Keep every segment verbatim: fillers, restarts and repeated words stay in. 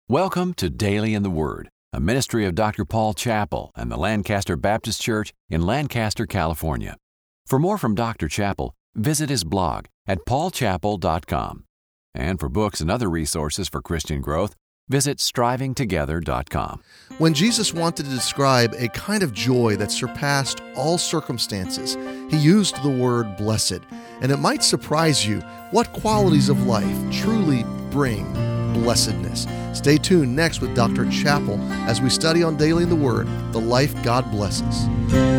Welcome to Daily in the Word, a ministry of Doctor Paul Chappell and the Lancaster Baptist Church in Lancaster, California. For more from Doctor Chappell, visit his blog at paul chappell dot com. And for books and other resources for Christian growth, visit striving together dot com. When Jesus wanted to describe a kind of joy that surpassed all circumstances, he used the word blessed. And it might surprise you what qualities of life truly bring blessedness. Stay tuned next with Doctor Chappell as we study on Daily in the Word, the life God blesses.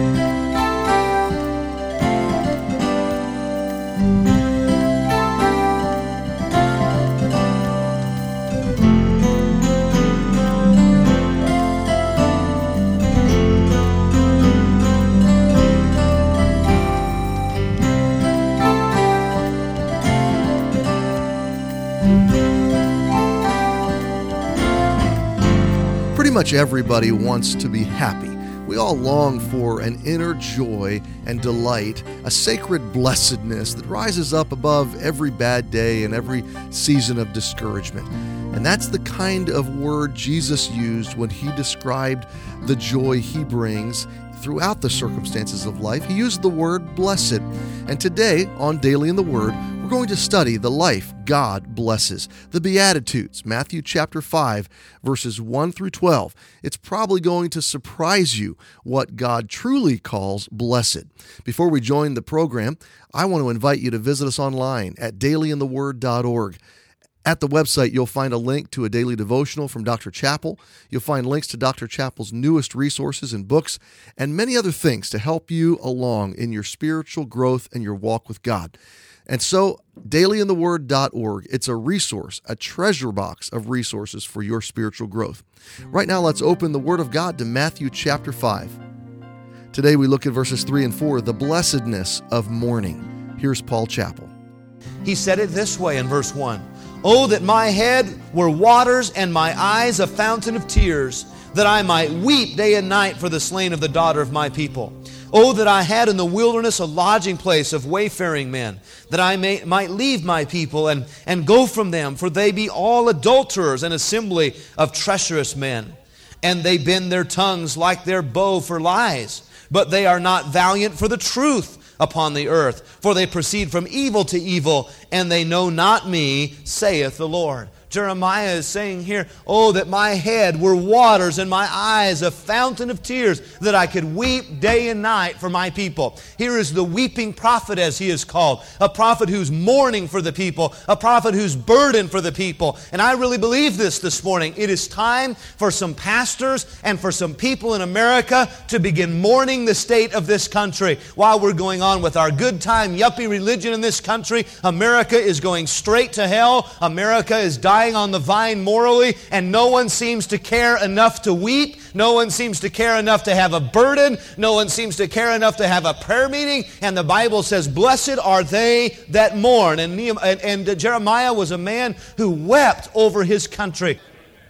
Pretty much everybody wants to be happy. We all long for an inner joy and delight, a sacred blessedness that rises up above every bad day and every season of discouragement. And that's the kind of word Jesus used when he described the joy he brings throughout the circumstances of life. He used the word blessed. And today on Daily in the Word, we're going to study the life God blesses, the Beatitudes, Matthew chapter five, verses one through twelve. It's probably going to surprise you what God truly calls blessed. Before we join the program, I want to invite you to visit us online at daily in the word dot org. At the website, you'll find a link to a daily devotional from Doctor Chappell. You'll find links to Doctor Chappell's newest resources and books, and many other things to help you along in your spiritual growth and your walk with God. And so, daily in the word dot org, it's a resource, a treasure box of resources for your spiritual growth. Right now, let's open the Word of God to Matthew chapter five. Today, we look at verses three and four, the blessedness of mourning. Here's Paul Chappell. He said it this way in verse one. Oh, that my head were waters and my eyes a fountain of tears, that I might weep day and night for the slain of the daughter of my people. Oh, that I had in the wilderness a lodging place of wayfaring men, that I may, might leave my people and, and go from them, for they be all adulterers, an assembly of treacherous men. And they bend their tongues like their bow for lies, but they are not valiant for the truth upon the earth. For they proceed from evil to evil, and they know not me, saith the Lord. Jeremiah is saying here, oh, that my head were waters and my eyes a fountain of tears, that I could weep day and night for my people. Here is the weeping prophet, as he is called, a prophet who's mourning for the people, a prophet who's burdened for the people. And I really believe this this morning. It is time for some pastors and for some people in America to begin mourning the state of this country. While we're going on with our good time yuppie religion in this country, America is going straight to hell. America is dying on the vine morally, and no one seems to care enough to weep. No one seems to care enough to have a burden. No one seems to care enough to have a prayer meeting. And the Bible says, blessed are they that mourn. And, Nehemiah, and, and Jeremiah was a man who wept over his country.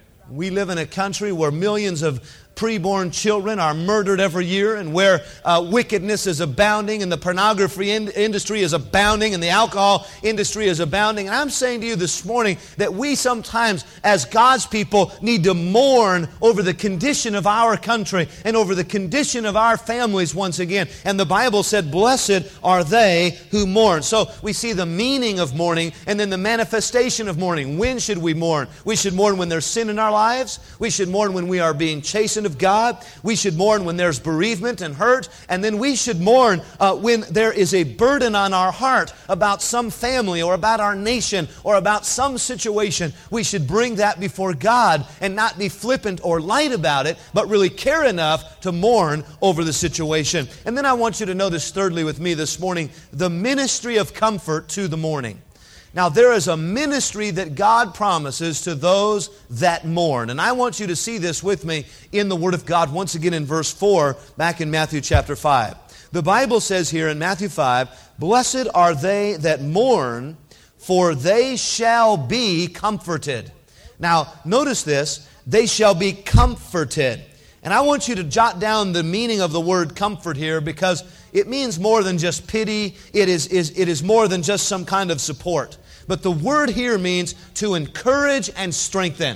We live in a country where millions of preborn children are murdered every year, and where uh, wickedness is abounding, and the pornography in- industry is abounding, and the alcohol industry is abounding. And I'm saying to you this morning that we sometimes, as God's people, need to mourn over the condition of our country and over the condition of our families once again. And the Bible said, blessed are they who mourn. So we see the meaning of mourning and then the manifestation of mourning. When should we mourn? We should mourn when there's sin in our lives. We should mourn when we are being chastened of God. We should mourn when there's bereavement and hurt. And then we should mourn uh, when there is a burden on our heart about some family or about our nation or about some situation. We should bring that before God and not be flippant or light about it, but really care enough to mourn over the situation. And then I want you to notice thirdly with me this morning, the ministry of comfort to the mourning. Now, there is a ministry that God promises to those that mourn. And I want you to see this with me in the Word of God once again in verse four, back in Matthew chapter five. The Bible says here in Matthew five, blessed are they that mourn, for they shall be comforted. Now, notice this, they shall be comforted. And I want you to jot down the meaning of the word comfort here, because it means more than just pity. It is, is, it is more than just some kind of support. But the word here means to encourage and strengthen.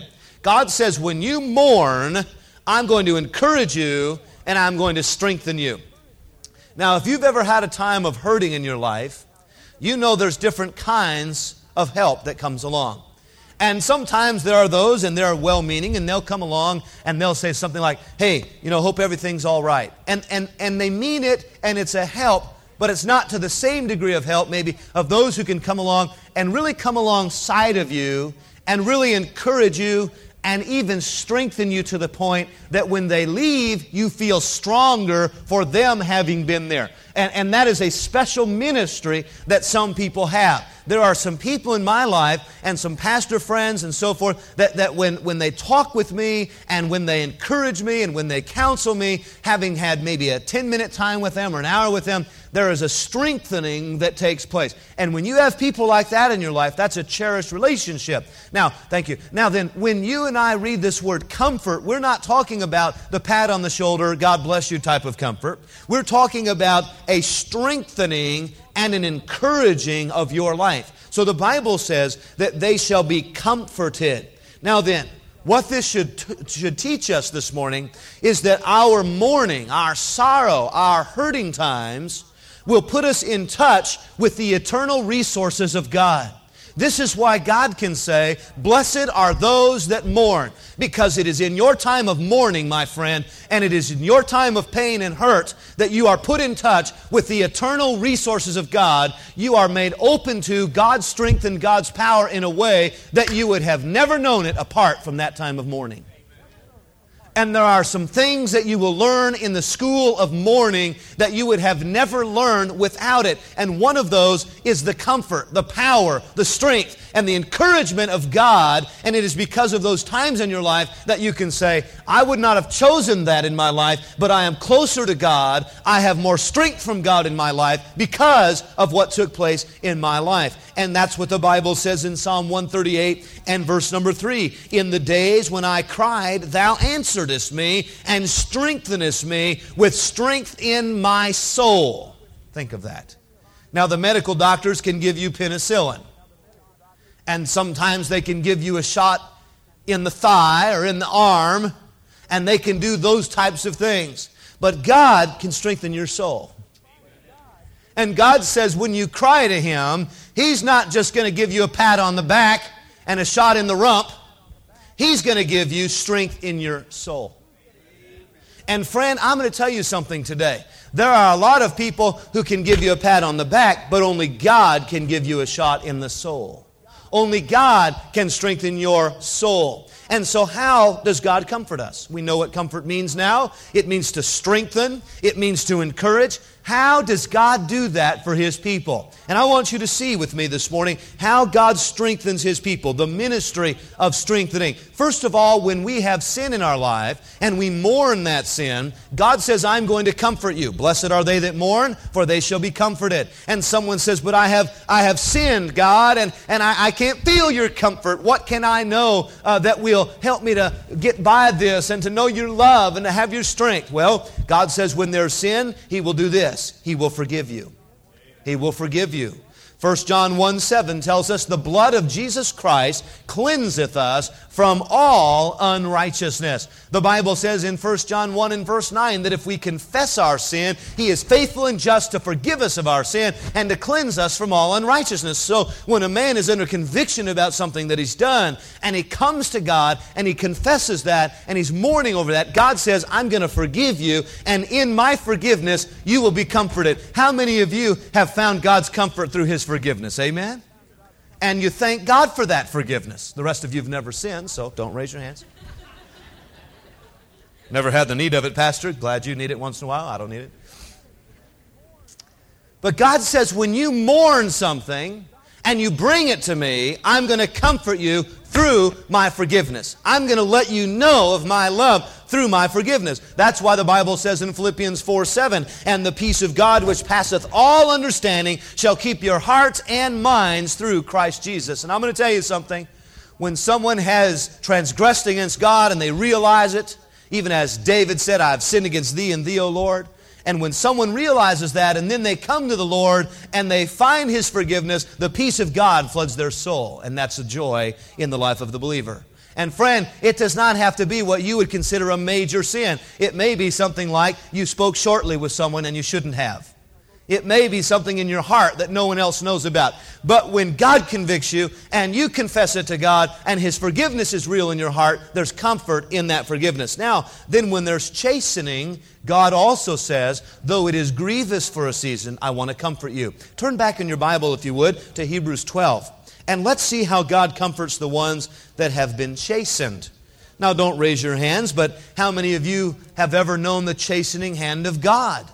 God says, when you mourn, I'm going to encourage you and I'm going to strengthen you. Now, if you've ever had a time of hurting in your life, you know there's different kinds of help that comes along. And sometimes there are those, and they're well-meaning, and they'll come along and they'll say something like, hey, you know, hope everything's all right. And, and, and they mean it, and it's a help, but it's not to the same degree of help, maybe, of those who can come along and really come alongside of you and really encourage you and even strengthen you to the point that when they leave, you feel stronger for them having been there. And, and that is a special ministry that some people have. There are some people in my life and some pastor friends and so forth that, that when, when they talk with me and when they encourage me and when they counsel me, having had maybe a ten-minute time with them or an hour with them, there is a strengthening that takes place. And when you have people like that in your life, that's a cherished relationship. Now, thank you. Now then, when you and I read this word comfort, we're not talking about the pat on the shoulder, God bless you type of comfort. We're talking about a strengthening and an encouraging of your life. So the Bible says that they shall be comforted. Now then, what this should, t- should teach us this morning is that our mourning, our sorrow, our hurting times will put us in touch with the eternal resources of God. This is why God can say, blessed are those that mourn, because it is in your time of mourning, my friend, and it is in your time of pain and hurt that you are put in touch with the eternal resources of God. You are made open to God's strength and God's power in a way that you would have never known it apart from that time of mourning. And there are some things that you will learn in the school of mourning that you would have never learned without it. And one of those is the comfort, the power, the strength, and the encouragement of God. And it is because of those times in your life that you can say, I would not have chosen that in my life, but I am closer to God. I have more strength from God in my life because of what took place in my life. And that's what the Bible says in Psalm one thirty-eight and verse number three. In the days when I cried, thou answeredest me and strengthenest me with strength in my soul. Think of that. Now the medical doctors can give you penicillin. And sometimes they can give you a shot in the thigh or in the arm. And they can do those types of things. But God can strengthen your soul. And God says when you cry to Him, He's not just going to give you a pat on the back and a shot in the rump. He's going to give you strength in your soul. And friend, I'm going to tell you something today. There are a lot of people who can give you a pat on the back, but only God can give you a shot in the soul. Only God can strengthen your soul. And so how does God comfort us? We know what comfort means now. It means to strengthen. It means to encourage. How does God do that for His people? And I want you to see with me this morning how God strengthens His people, the ministry of strengthening. First of all, when we have sin in our life and we mourn that sin, God says, I'm going to comfort you. Blessed are they that mourn, for they shall be comforted. And someone says, but I have I have sinned, God, and, and I, I can't feel your comfort. What can I know uh, that will help me to get by this and to know your love and to have your strength? Well, God says when there's sin, He will do this. He will forgive you. He will forgive you. First John one seven tells us the blood of Jesus Christ cleanseth us from all unrighteousness. The Bible says in First John one and verse nine that if we confess our sin, He is faithful and just to forgive us of our sin and to cleanse us from all unrighteousness. So when a man is under conviction about something that he's done and he comes to God and he confesses that and he's mourning over that, God says, I'm going to forgive you, and in my forgiveness you will be comforted. How many of you have found God's comfort through His forgiveness? Amen? And you thank God for that forgiveness. The rest of you have never sinned, so don't raise your hands. Never had the need of it, Pastor. Glad you need it once in a while. I don't need it. But God says when you mourn something and you bring it to me, I'm going to comfort you through my forgiveness. I'm going to let you know of my love through my forgiveness. That's why the Bible says in Philippians four seven, and the peace of God which passeth all understanding shall keep your hearts and minds through Christ Jesus. And I'm going to tell you something. When someone has transgressed against God and they realize it, even as David said, I have sinned against thee and thee, O Lord. And when someone realizes that and then they come to the Lord and they find His forgiveness, the peace of God floods their soul. And that's a joy in the life of the believer. And friend, it does not have to be what you would consider a major sin. It may be something like you spoke shortly with someone and you shouldn't have. It may be something in your heart that no one else knows about. But when God convicts you and you confess it to God and His forgiveness is real in your heart, there's comfort in that forgiveness. Now, then when there's chastening, God also says, though it is grievous for a season, I want to comfort you. Turn back in your Bible, if you would, to Hebrews twelve. And let's see how God comforts the ones that have been chastened. Now, don't raise your hands, but how many of you have ever known the chastening hand of God?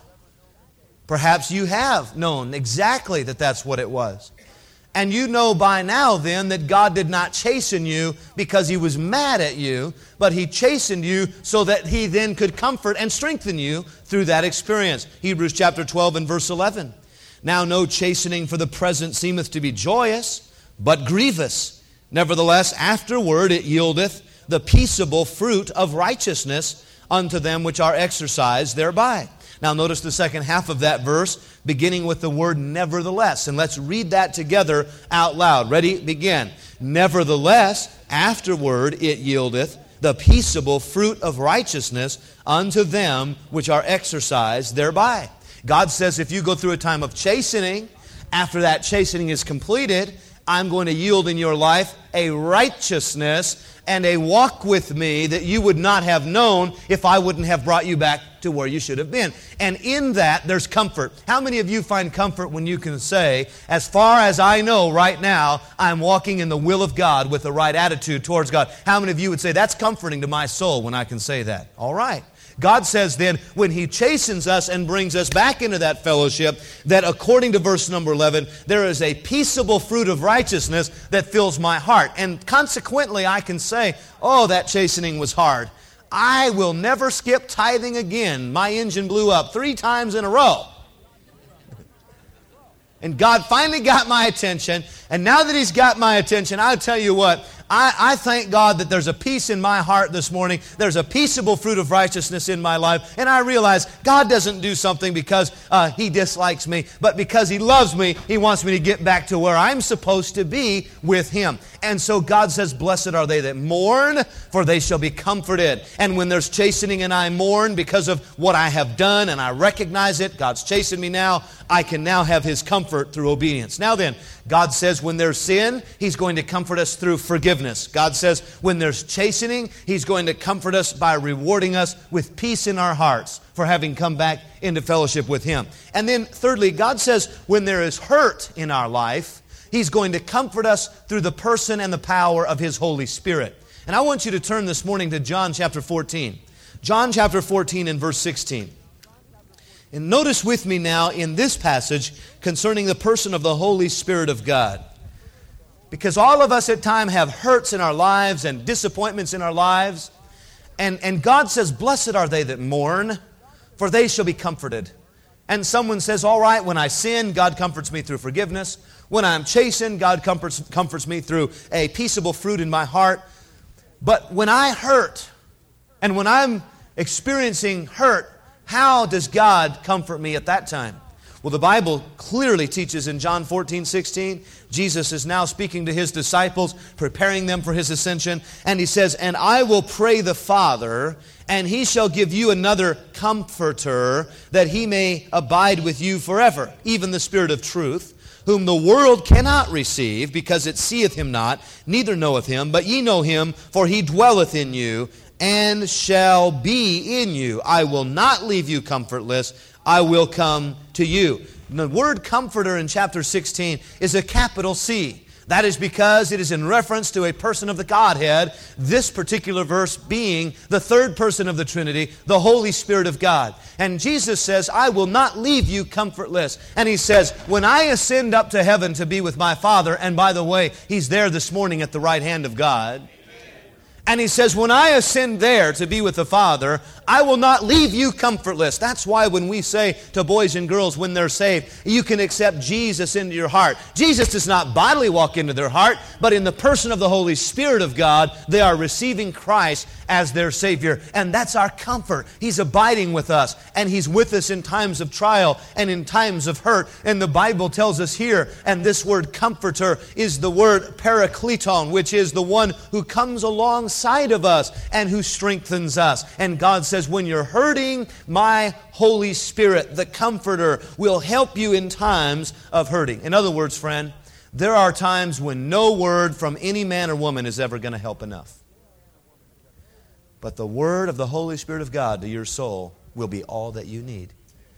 Perhaps you have known exactly that that's what it was. And you know by now then that God did not chasten you because He was mad at you, but He chastened you so that He then could comfort and strengthen you through that experience. Hebrews chapter twelve and verse eleven. Now no chastening for the present seemeth to be joyous, but grievous. Nevertheless, afterward it yieldeth the peaceable fruit of righteousness unto them which are exercised thereby. Now notice the second half of that verse, beginning with the word nevertheless. And let's read that together out loud. Ready? Begin. Nevertheless, afterward it yieldeth the peaceable fruit of righteousness unto them which are exercised thereby. God says if you go through a time of chastening, after that chastening is completed, I'm going to yield in your life a righteousness and a walk with me that you would not have known if I wouldn't have brought you back to where you should have been. And in that, there's comfort. How many of you find comfort when you can say, as far as I know right now, I'm walking in the will of God with the right attitude towards God? How many of you would say, that's comforting to my soul when I can say that? All right. God says then, when He chastens us and brings us back into that fellowship, that according to verse number eleven, there is a peaceable fruit of righteousness that fills my heart. And consequently, I can say, oh, that chastening was hard. I will never skip tithing again. My engine blew up three times in a row. And God finally got my attention. And now that He's got my attention, I'll tell you what, I, I thank God that there's a peace in my heart this morning. There's a peaceable fruit of righteousness in my life. And I realize God doesn't do something because uh, He dislikes me, but because He loves me, He wants me to get back to where I'm supposed to be with Him. And so God says, blessed are they that mourn, for they shall be comforted. And when there's chastening and I mourn because of what I have done and I recognize it, God's chastened me now, I can now have His comfort through obedience. Now then, God says when there's sin, He's going to comfort us through forgiveness. God says when there's chastening, He's going to comfort us by rewarding us with peace in our hearts for having come back into fellowship with Him. And then thirdly, God says when there is hurt in our life, He's going to comfort us through the person and the power of His Holy Spirit. And I want you to turn this morning to John chapter fourteen. John chapter fourteen and verse sixteen. And notice with me now in this passage concerning the person of the Holy Spirit of God. Because all of us at times have hurts in our lives and disappointments in our lives. And, and God says, blessed are they that mourn, for they shall be comforted. And someone says, all right, when I sin, God comforts me through forgiveness. When I'm chastened, God comforts, comforts me through a peaceable fruit in my heart. But when I hurt, and when I'm experiencing hurt, how does God comfort me at that time? Well, the Bible clearly teaches in John fourteen sixteen, Jesus is now speaking to His disciples, preparing them for His ascension, and He says, and I will pray the Father, and He shall give you another comforter, that He may abide with you forever, even the Spirit of truth, whom the world cannot receive, because it seeth Him not, neither knoweth Him, but ye know Him, for He dwelleth in you, and shall be in you. I will not leave you comfortless. I will come to you. The word comforter in chapter sixteen is a capital C. That is because it is in reference to a person of the Godhead, this particular verse being the third person of the Trinity, the Holy Spirit of God. And Jesus says, I will not leave you comfortless. And He says, when I ascend up to heaven to be with my Father, and by the way, He's there this morning at the right hand of God, And he says, when I ascend there to be with the Father, I will not leave you comfortless. That's why when we say to boys and girls when they're saved, you can accept Jesus into your heart. Jesus does not bodily walk into their heart, but in the person of the Holy Spirit of God, they are receiving Christ as their Savior. And that's our comfort. He's abiding with us, and He's with us in times of trial and in times of hurt. And the Bible tells us here, and this word comforter is the word parakleton, which is the one who comes alongside of us and who strengthens us. And God says, when you're hurting, my Holy Spirit, the Comforter, will help you in times of hurting. In other words, friend, there are times when no word from any man or woman is ever going to help enough. But the word of the Holy Spirit of God to your soul will be all that you need.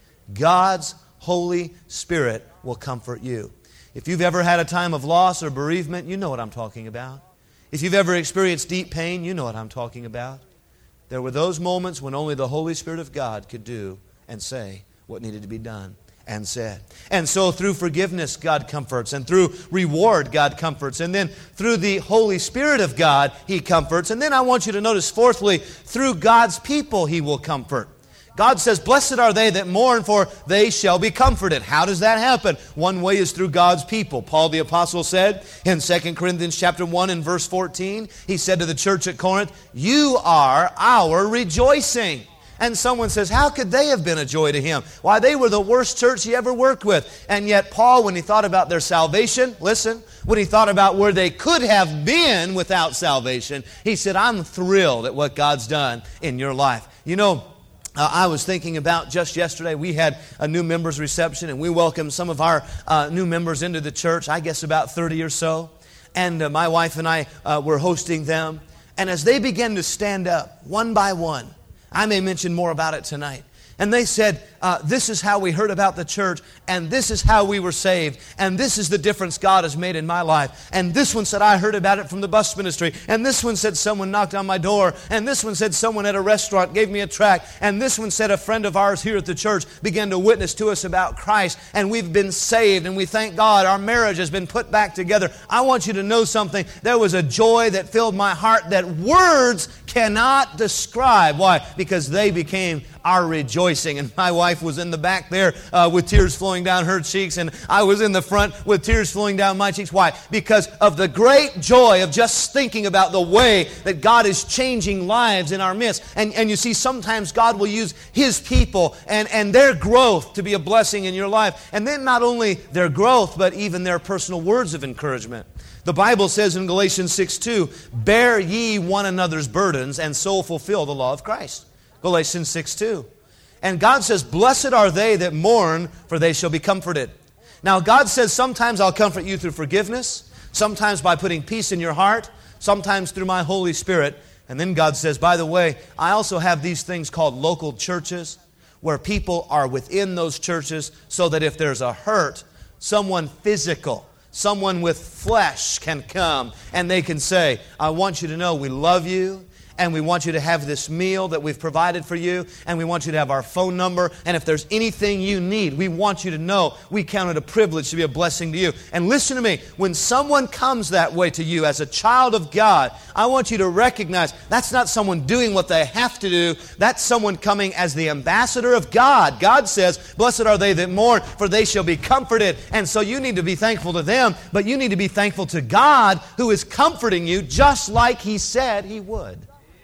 God's Holy Spirit will comfort you. If you've ever had a time of loss or bereavement, you know what I'm talking about. If you've ever experienced deep pain, you know what I'm talking about. There were those moments when only the Holy Spirit of God could do and say what needed to be done and said. And so through forgiveness, God comforts. And through reward, God comforts. And then through the Holy Spirit of God, He comforts. And then I want you to notice, fourthly, through God's people, He will comfort. God says, blessed are they that mourn, for they shall be comforted. How does that happen? One way is through God's people. Paul the Apostle said in Second Corinthians chapter one and verse fourteen, he said to the church at Corinth, you are our rejoicing. And someone says, how could they have been a joy to him? Why, they were the worst church he ever worked with. And yet Paul, when he thought about their salvation, listen, when he thought about where they could have been without salvation, he said, I'm thrilled at what God's done in your life. You know, Uh, I was thinking about just yesterday, we had a new members reception and we welcomed some of our uh, new members into the church, I guess about thirty or so. And uh, my wife and I uh, were hosting them. And as they began to stand up, one by one, I may mention more about it tonight. And they said, uh, this is how we heard about the church, and this is how we were saved, and this is the difference God has made in my life. And this one said, I heard about it from the bus ministry. And this one said, someone knocked on my door. And this one said, someone at a restaurant gave me a tract. And this one said, a friend of ours here at the church began to witness to us about Christ, and we've been saved, and we thank God our marriage has been put back together. I want you to know something. There was a joy that filled my heart that words cannot describe. Why? Because they became our rejoicing. And my wife was in the back there uh, with tears flowing down her cheeks, and I was in the front with tears flowing down my cheeks. Why? Because of the great joy of just thinking about the way that God is changing lives in our midst. And, and you see, sometimes God will use His people and, and their growth to be a blessing in your life. And then not only their growth, but even their personal words of encouragement. The Bible says in Galatians six two, bear ye one another's burdens, and so fulfill the law of Christ. Galatians six two. And God says, blessed are they that mourn, for they shall be comforted. Now God says, sometimes I'll comfort you through forgiveness, sometimes by putting peace in your heart, sometimes through my Holy Spirit. And then God says, by the way, I also have these things called local churches, where people are within those churches, so that if there's a hurt, someone physical, someone with flesh can come and they can say, I want you to know we love you, and we want you to have this meal that we've provided for you, and we want you to have our phone number, and if there's anything you need, we want you to know we count it a privilege to be a blessing to you. And listen to me, when someone comes that way to you as a child of God, I want you to recognize that's not someone doing what they have to do, that's someone coming as the ambassador of God. God says, blessed are they that mourn, for they shall be comforted. And so you need to be thankful to them, but you need to be thankful to God, who is comforting you just like He said He would.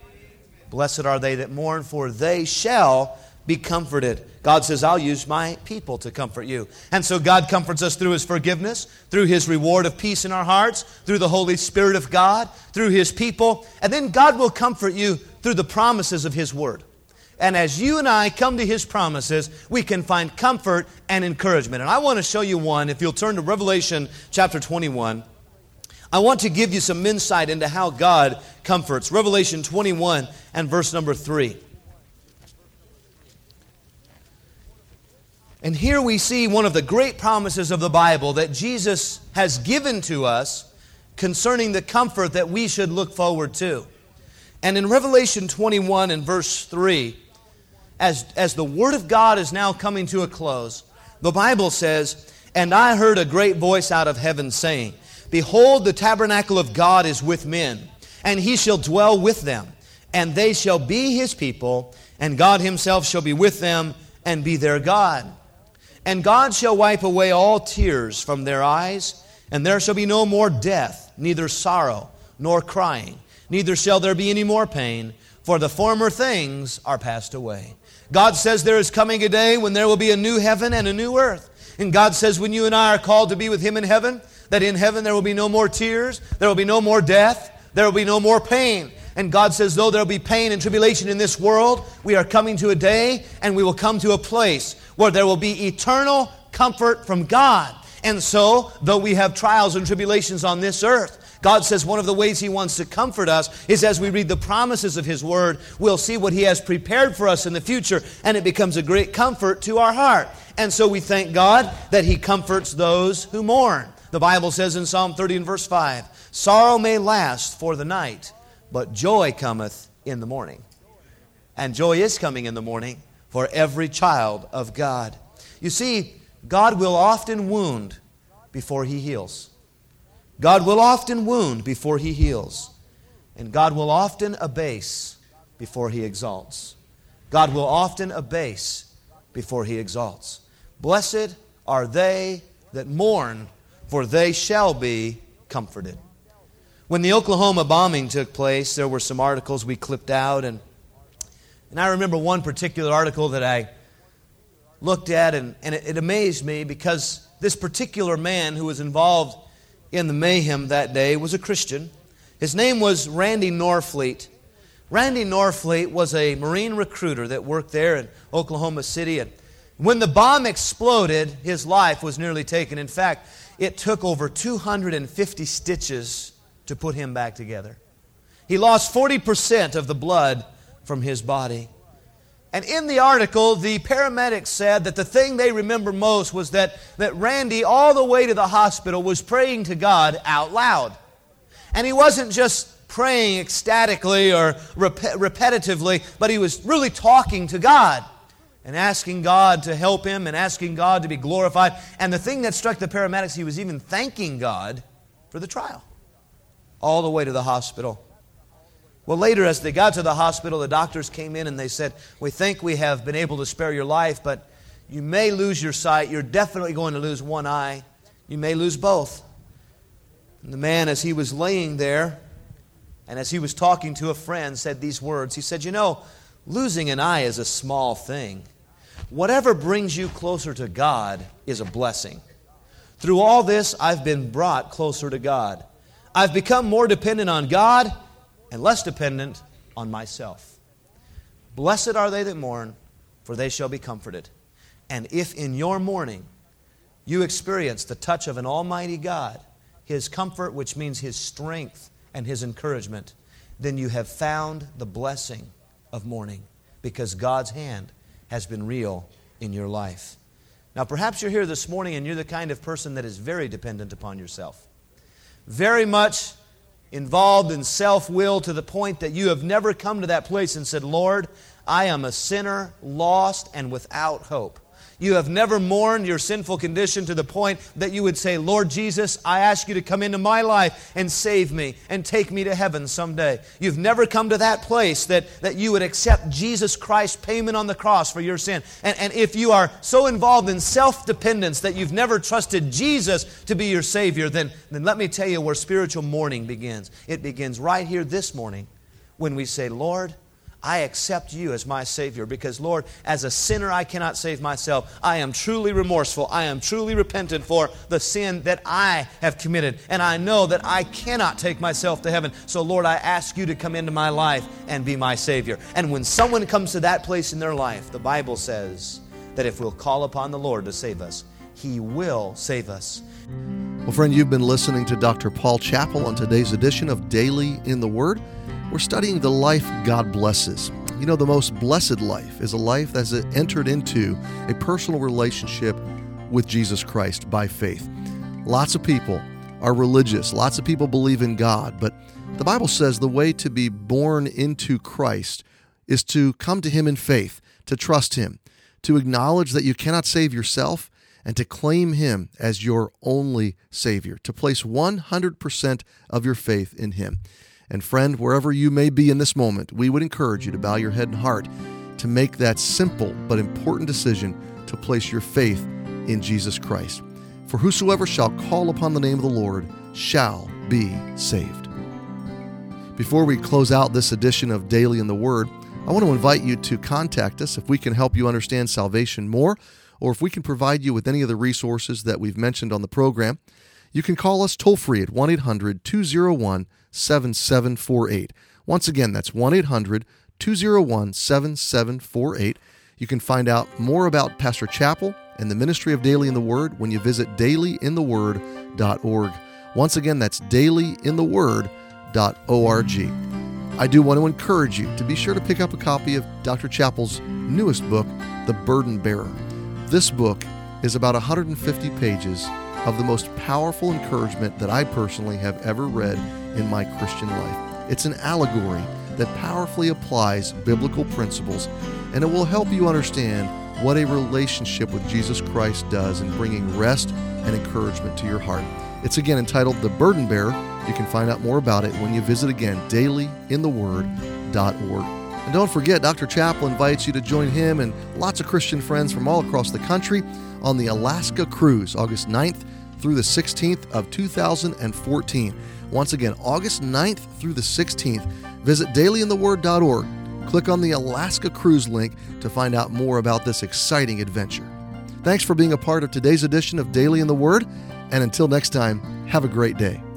Blessed are they that mourn, for they shall be comforted. God says, I'll use my people to comfort you. And so God comforts us through His forgiveness, through His reward of peace in our hearts, through the Holy Spirit of God, through His people. And then God will comfort you through the promises of His Word. And as you and I come to His promises, we can find comfort and encouragement. And I want to show you one. If you'll turn to Revelation chapter twenty-one, I want to give you some insight into how God comforts. Revelation twenty-one and verse number three. And here we see one of the great promises of the Bible that Jesus has given to us concerning the comfort that we should look forward to. And in Revelation twenty-one and verse three, as, as the Word of God is now coming to a close, the Bible says, and I heard a great voice out of heaven saying, behold, the tabernacle of God is with men, And he shall dwell with them, and they shall be his people, and God himself shall be with them and be their God. And God shall wipe away all tears from their eyes, and there shall be no more death, neither sorrow nor crying, neither shall there be any more pain, for the former things are passed away. God says there is coming a day when there will be a new heaven and a new earth. And God says when you and I are called to be with him in heaven, that in heaven there will be no more tears, there will be no more death, there will be no more pain. And God says, though there will be pain and tribulation in this world, we are coming to a day and we will come to a place where there will be eternal comfort from God. And so, though we have trials and tribulations on this earth, God says one of the ways he wants to comfort us is as we read the promises of his word, we'll see what he has prepared for us in the future, and it becomes a great comfort to our heart. And so we thank God that he comforts those who mourn. The Bible says in Psalm thirty and verse five, sorrow may last for the night, but joy cometh in the morning. And joy is coming in the morning for every child of God. You see, God will often wound before he heals. God will often wound before he heals. And God will often abase before he exalts. God will often abase before he exalts. Blessed are they that mourn, for they shall be comforted. When the Oklahoma bombing took place, there were some articles we clipped out, and, and I remember one particular article that I looked at, and, and it, it amazed me because this particular man who was involved in the mayhem that day was a Christian. His name was Randy Norfleet. Randy Norfleet was a Marine recruiter that worked there in Oklahoma City, and when the bomb exploded, his life was nearly taken. In fact, it took over two hundred fifty stitches to put him back together. He lost forty percent of the blood from his body. And in the article, the paramedics said that the thing they remember most was that, that Randy, all the way to the hospital, was praying to God out loud. And he wasn't just praying ecstatically or rep- repetitively, but he was really talking to God and asking God to help him and asking God to be glorified. And the thing that struck the paramedics, he was even thanking God for the trial, all the way to the hospital. Well, later as they got to the hospital, the doctors came in and they said, we think we have been able to spare your life, but you may lose your sight. You're definitely going to lose one eye. You may lose both. And the man, as he was laying there, and as he was talking to a friend, said these words. He said, you know, losing an eye is a small thing. Whatever brings you closer to God is a blessing. Through all this, I've been brought closer to God. I've become more dependent on God and less dependent on myself. Blessed are they that mourn, for they shall be comforted. And if in your mourning you experience the touch of an almighty God, his comfort, which means his strength and his encouragement, then you have found the blessing of mourning, because God's hand has been real in your life. Now, perhaps you're here this morning and you're the kind of person that is very dependent upon yourself. Very much involved in self-will to the point that you have never come to that place and said, Lord, I am a sinner, lost, and without hope. You have never mourned your sinful condition to the point that you would say, Lord Jesus, I ask you to come into my life and save me and take me to heaven someday. You've never come to that place that, that you would accept Jesus Christ's payment on the cross for your sin. And, and if you are so involved in self-dependence that you've never trusted Jesus to be your Savior, then, then let me tell you where spiritual mourning begins. It begins right here this morning when we say, Lord, I accept you as my Savior because, Lord, as a sinner I cannot save myself. I am truly remorseful. I am truly repentant for the sin that I have committed. And I know that I cannot take myself to heaven. So, Lord, I ask you to come into my life and be my Savior. And when someone comes to that place in their life, the Bible says that if we'll call upon the Lord to save us, He will save us. Well, friend, you've been listening to Doctor Paul Chappell on today's edition of Daily in the Word. We're studying the life God blesses. You know, the most blessed life is a life that's entered into a personal relationship with Jesus Christ by faith. Lots of people are religious. Lots of people believe in God. But the Bible says the way to be born into Christ is to come to Him in faith, to trust Him, to acknowledge that you cannot save yourself, and to claim Him as your only Savior, to place one hundred percent of your faith in Him. And friend, wherever you may be in this moment, we would encourage you to bow your head and heart to make that simple but important decision to place your faith in Jesus Christ. For whosoever shall call upon the name of the Lord shall be saved. Before we close out this edition of Daily in the Word, I want to invite you to contact us if we can help you understand salvation more, or if we can provide you with any of the resources that we've mentioned on the program. You can call us toll-free at one eight hundred two oh one seven seven four eight. Once again, that's one eight hundred two oh one seven seven four eight. You can find out more about Pastor Chappell and the ministry of Daily in the Word when you visit daily in the word dot org. Once again, that's daily in the word dot org. I do want to encourage you to be sure to pick up a copy of Doctor Chappell's newest book, The Burden Bearer. This book is about one hundred fifty pages of the most powerful encouragement that I personally have ever read in my Christian life. It's an allegory that powerfully applies biblical principles, and it will help you understand what a relationship with Jesus Christ does in bringing rest and encouragement to your heart. It's again entitled The Burden Bearer. You can find out more about it when you visit again daily in the word dot org. And don't forget, Doctor Chappell invites you to join him and lots of Christian friends from all across the country on the Alaska Cruise, August ninth through the sixteenth of two thousand fourteen. Once again, August ninth through the sixteenth. Visit daily in the word dot org. Click on the Alaska Cruise link to find out more about this exciting adventure. Thanks for being a part of today's edition of Daily in the Word, and until next time, have a great day.